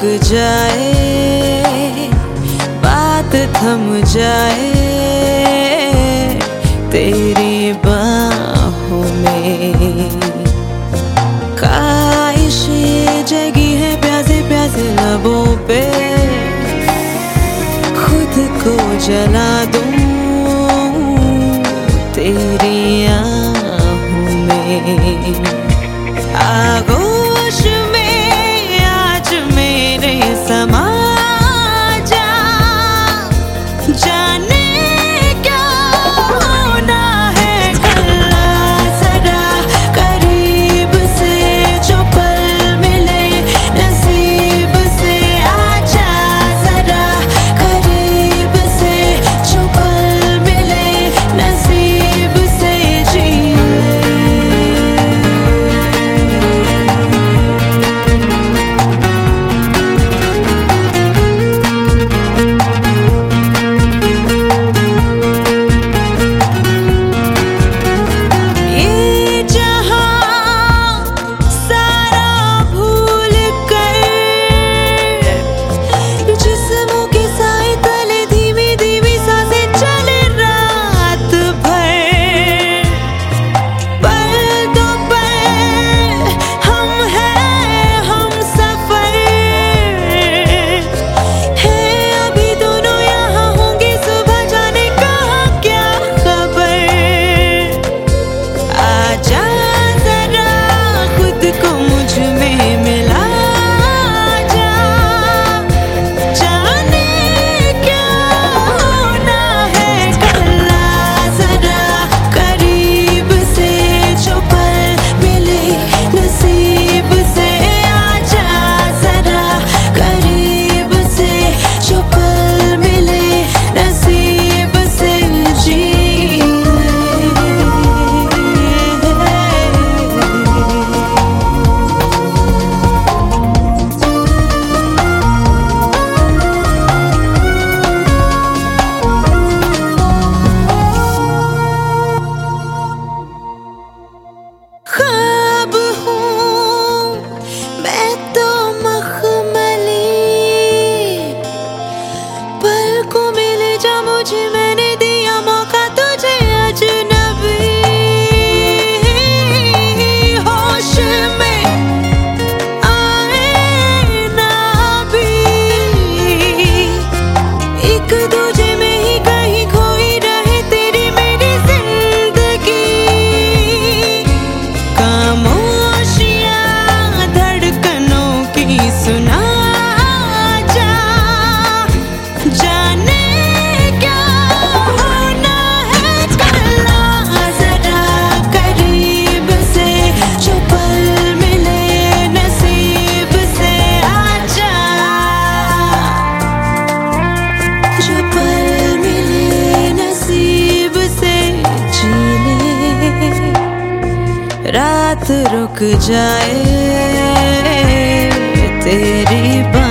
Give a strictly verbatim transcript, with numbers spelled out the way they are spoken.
जाए, बात थम जाए तेरी बाहों में। ख्वाहिशें जगी है प्यासे प्यासे लबों पे, खुद को जला दूं तेरी आहों में। आगोश में आज मेरे समा जा, जाने क्या होना है कल। जरा करीब से जो पल मिले नसीब से, आजा जरा करीब से जो पल मिले नसीब से जी। ख्वाब हूँ मैं तो मखमली, पलकों में ले जा मुझे, मैंने दिया मौका तुझे अजनबी। होश में आए ना भी, एक दूजे में ही कहीं खोई रहे तेरी मेरी जिंदगी। खामोशियाँ धड़कनों की सुना जा, जाने क्या होना है कल। जरा करीब से जो पल मिले नसीब से, आजा जो पल मिले नसीब से जी ले। रात रुक जाए तेरी बात